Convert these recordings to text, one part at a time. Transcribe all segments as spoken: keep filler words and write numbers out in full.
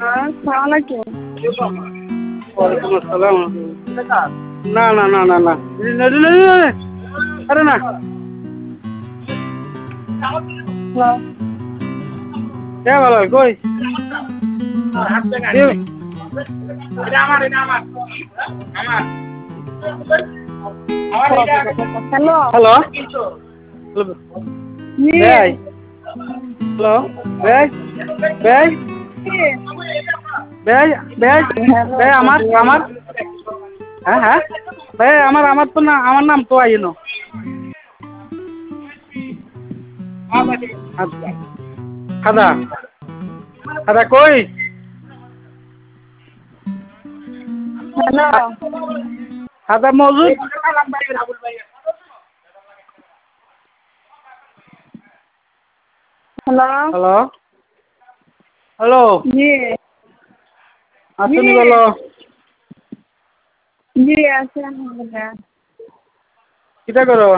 আসসালামালাইকুম। ওয়ালাইকুম আসসালাম। না না না না না আরে না হ্যালো। কে ভালো কই হ্যালো। হ্যালো জি। ভাই হ্যালো ভাই ভাই ভাই ভাই ভাই আমার আমার হ্যাঁ হ্যাঁ ভাই আমার আমার তো না আমার নাম তো আইনো খাদা খাদা কই হ্যালো। খাদা মজুদ হ্যালো। হ্যালো হ্যালো জি। আসুনি জি। বলো জি আছে আলহামদুলিল্লাহ। কিটা করো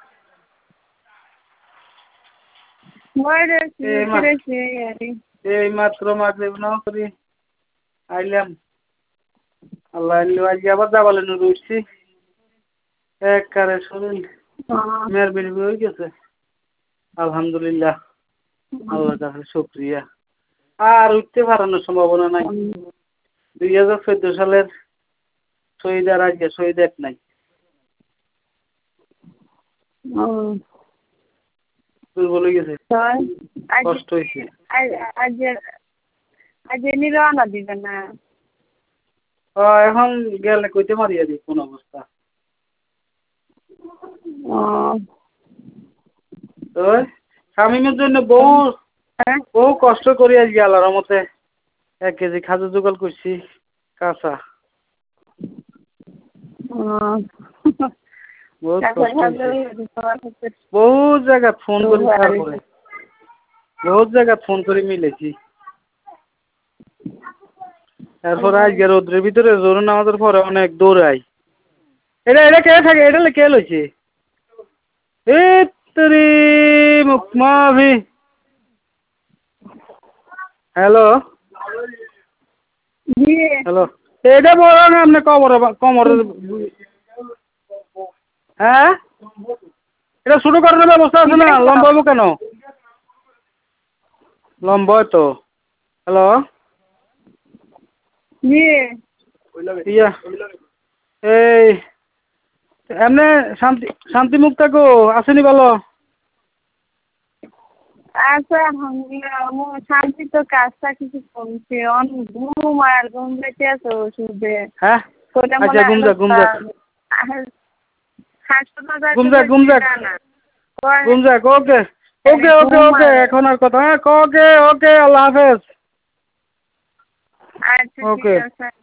মই রয়েছি এই উঠে মা রয়েছি আরে। এই মাত্র মাগরিব নাও করি আইলাম আল্লাহ আজ আবার যাবালেন উঠছি এক কারে শরীর মেয়ের বেরি হয়ে গেছে আলহামদুলিল্লাহ আল্লাহ কাছে শুকরিয়া আর উঠতে পারানোর সম্ভাবনা নাই দুই হাজার চোদ্দ সালের শহীদ আর আজকে শহীদ এক নাই দুর্বল হয়ে গেছে কষ্ট হয়েছে আজ আজ এনে রওনা দিবে না। এখন গেলে কইতে মারিয়া দি কোন অবস্থা তো শামিমের জন্য বহু বহু কষ্ট করি আজকে আল্লাহর রহমতে এক কেজি খাজু জোগাড় করছি কাঁচা বহুত কষ্ট হয়েছে বহুত জায়গা ফোন করি তারপরে বহুত জায়গা ফোন করে মিলেছি তারপরে আজকে রোদ্রের ভিতরে জোর নামাজের পরে অনেক দৌড়াই এটা এটা কে থাকে এটা কে লইছে এই তোরে মুকমাভি হ্যালো জি। হ্যালো এটা বড় না আপনি কমর কমর হ্যাঁ এটা শুরু করার ব্যবস্থা আছে না লম্বা হবো কেন লম্বা তো হ্যালো জি। ইয়া এই এমনি শান্তি শান্তি মুক্তা গো আসেনি বলো আচ্ছা আলহামদুলিল্লাহ শান্তি তো কাজটা কিছু কমছে অনেক ঘুম আর ঘুম পেতে আছে ওষুধে হ্যাঁ আচ্ছা ঘুম যাক ঘুম যাক হাসপাতাল ঘুম যাক ঘুম যাক ঘুম যাক ওকে ওকে ওকে ওকে এখন আর কথা হ্যাঁ ওকে ওকে আল্লাহ হাফেজ আচ্ছা ঠিক ওকে আছে।